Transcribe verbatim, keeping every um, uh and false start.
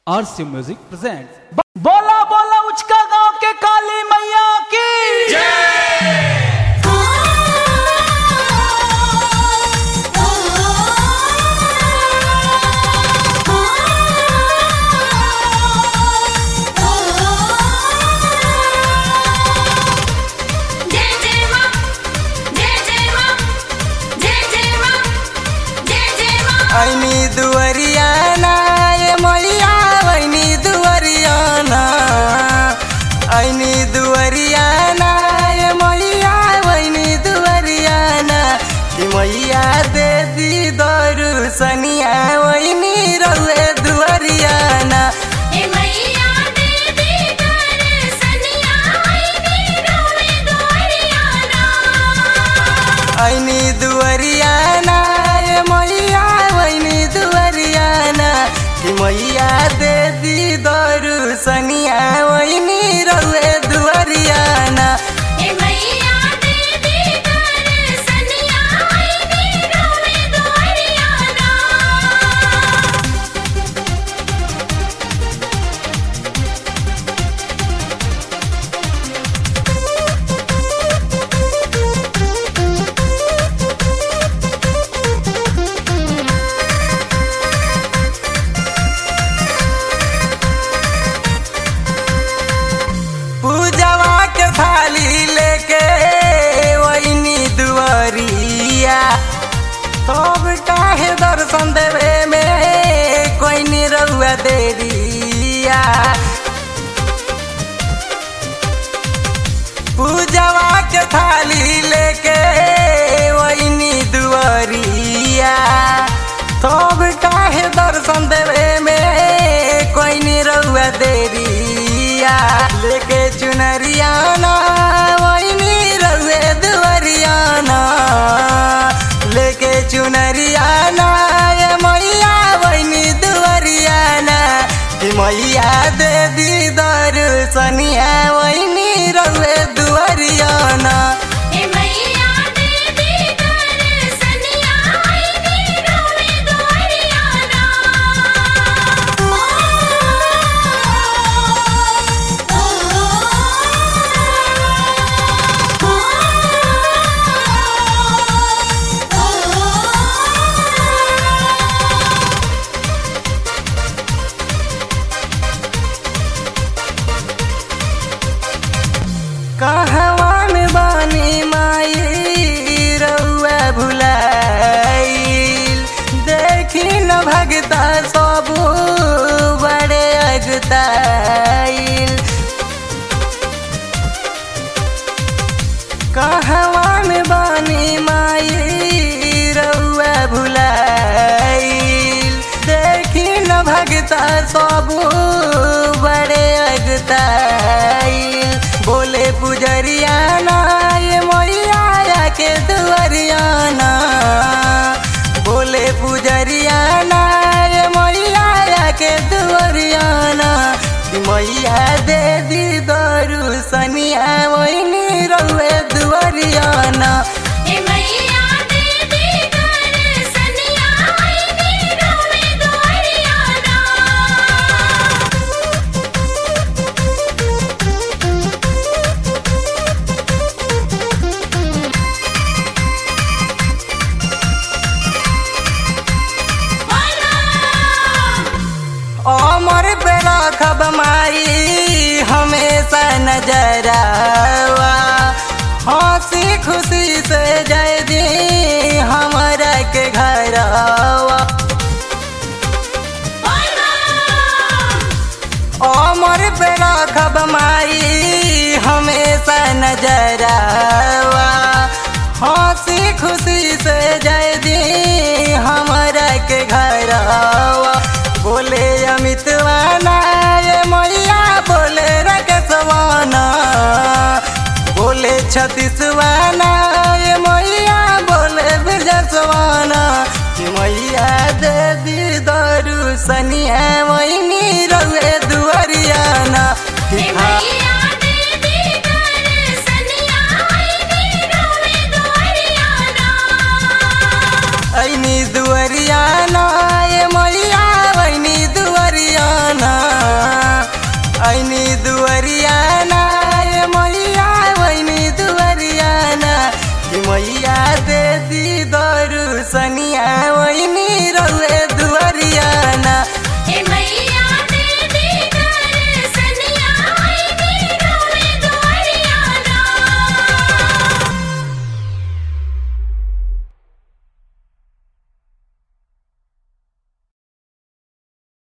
आरसी music presents. बोला बोला उचका गांव के काली मैया की जय। ऐनी दुवरियाना ये मैया ऐनी दुवरियाना ऐनी दुवरियाना ये मैया ऐनी दुवरियाना कि मैया दे दी दर्शनिया ऐनी रहुए दुवरियाना ए मैया दे दी दर्शनिया ऐनी रहुए दुवरियाना ऐनी दुवरियाना ये मैया ऐनी दुवरियाना कि मैया दे दी दर्शनिया ऐनी रहुए दुवरियाना ए मैया दे दी दर्शनिया ऐनी रहुए दुवरियाना। पूजवा के थाली लेके वही दुआरिया तब काहे दर्शन देवे में कोई नहीं रहुआ देरिया। पूजवा के थाली लेके वही दुआरिया तब काहे दर्शन देवे में कोई नहीं रहुआ देरिया। लेके चुनरियाना वही रहुए दुवरियाना लेके चुनरियाना ये मैया वही दुवरियाना कि मैया दे दी दर्शनिया वही रहुए दुवरियाना ए मैया दे दी दर्शनिया ऐनी रहुए दुवरियाना। कहवान बानी माई रउआ भुलाइल देखी न भगता सब बड़े अगताइल। कहवान बानी माई रउआ भुलाइल देखी न भगता सब बड़े अगताइल। बोले पुजरियाना ये मैया के दुवरियाना बोले पुजरियाना ये मैया के दुवरियाना कि मैया दे दी दर्शनिया वही रहुए दुवरियाना ए मैया दे दी दर्शनिया ऐनी रहुए दुवरियाना। अमर पे रखब माई हमेशा नजरावा हंसी खुशी से जय दी हमारा के घरवा। अमर पे रखब माई हमेशा नजरावा हंसी खुशी से जय दी हमारा के घरवा। बोले अमितवाना ये मैया बोले रकेशवाना बोले छत्तीसवाना ये मैया बोले बिरजसवाना कि मैया दे दी दर्शनिया वही